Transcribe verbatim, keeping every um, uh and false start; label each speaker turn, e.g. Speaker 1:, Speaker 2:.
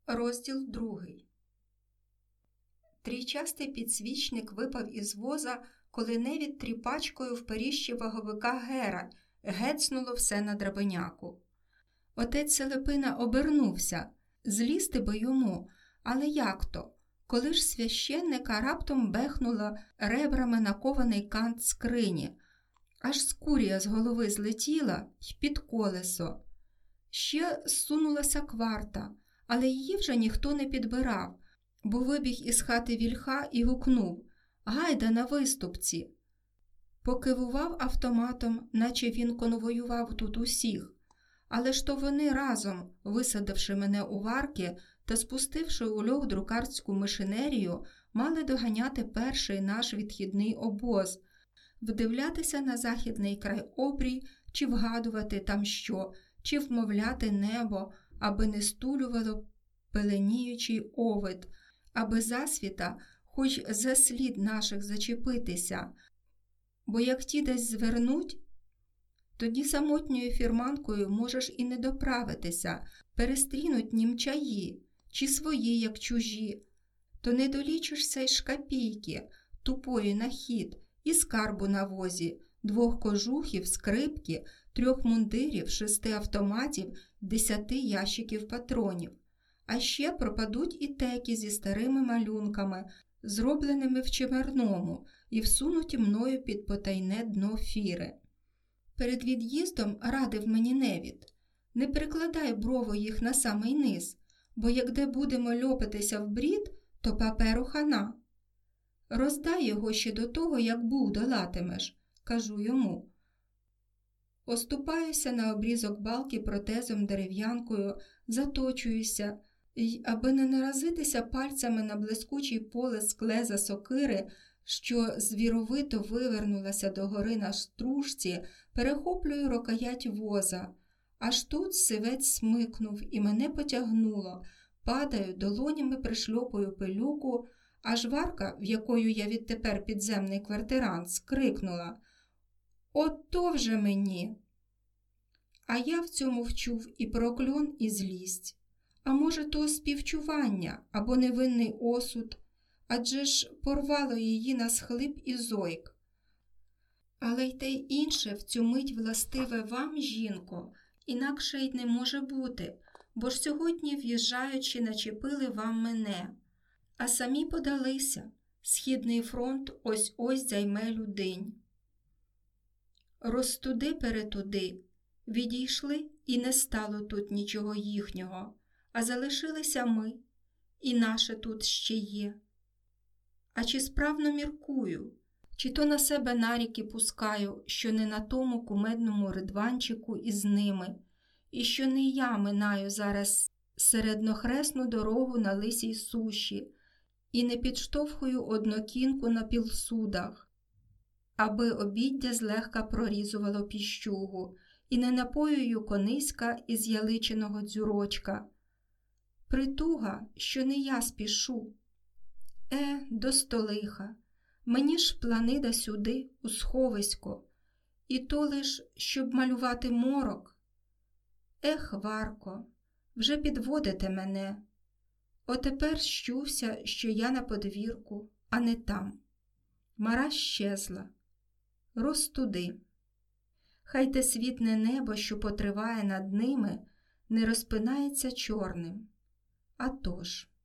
Speaker 1: Розділ другий. Трійчастий підсвічник випав із воза, коли невід тріпачкою в періщі ваговика Гера гецнуло все на драбеняку. Отець Селепина обернувся, злізти би йому, але як то, коли ж священника раптом бехнула ребрами на кований кант скрині, аж скурія з голови злетіла й під колесо. Ще зсунулася кварта, але її вже ніхто не підбирав, бо вибіг із хати Вільха і гукнув: «Гайда на виступці!» Покивував автоматом, наче він конвоював тут усіх, але ж то вони разом, висадивши мене у варки та спустивши у льох друкарську машинерію, мали доганяти перший наш відхідний обоз, вдивлятися на західний край обрій, чи вгадувати там що, чи вмовляти небо, аби не стулювало пеленіючий овид, аби засвіта хоч за слід наших зачепитися, бо як ті десь звернуть, тоді самотньою фірманкою можеш і не доправитися, перестрінуть німчаї, чи свої, як чужі, то не долічишся й шкапійки, тупої на хід, і скарбу на возі, двох кожухів, скрипки, трьох мундирів, шести автоматів, десяти ящиків патронів. А ще пропадуть і теки зі старими малюнками, зробленими в Чемерному і всунуті мною під потайне дно фіри. Перед від'їздом радив мені невід: не прикладай брово їх на самий низ, бо як де будемо льопатися в брід, то паперу хана. Роздай його ще до того, як був долатимеш, кажу йому. Оступаюся на обрізок балки протезом дерев'янкою, заточуюся, й, аби не наразитися пальцями на блискучий полиск леза сокири, що звіровито вивернулася догори на стружці, перехоплюю рукоять воза. Аж тут сивець смикнув і мене потягнуло, падаю, долонями пришльопую пилюку, аж варка, в якою я відтепер підземний квартирант, скрикнула: «Ото вже мені!» А я в цьому вчув і прокльон, і злість. А може, то співчування або невинний осуд, адже ж порвало її на схлип і зойк. Але й те й інше в цю мить властиве вам, жінко, інакше й не може бути, бо ж сьогодні, в'їжджаючи, начепили вам мене, а самі подалися, Східний фронт ось-ось займе Людинь. Розтуди-перетуди, відійшли, і не стало тут нічого їхнього, а залишилися ми, і наше тут ще є. А чи справно міркую, чи то на себе наріки пускаю, що не на тому кумедному ридванчику із ними, і що не я минаю зараз середнохресну дорогу на лисій суші, і не підштовхую однокінку на пілсудах, аби обіддя злегка прорізувало піщугу, і не напоюю кониська із яличиного дзюрочка. Притуга, що не я спішу. Е, до столиха, мені ж планида сюди, у сховисько, і то лиш, щоб малювати морок. Ех, Варко, вже підводите мене. Отепер щувся, що я на подвірку, а не там. Мара щезла. Розтуди. Хай те світне небо, що потриває над ними, не розпинається чорним. А тож,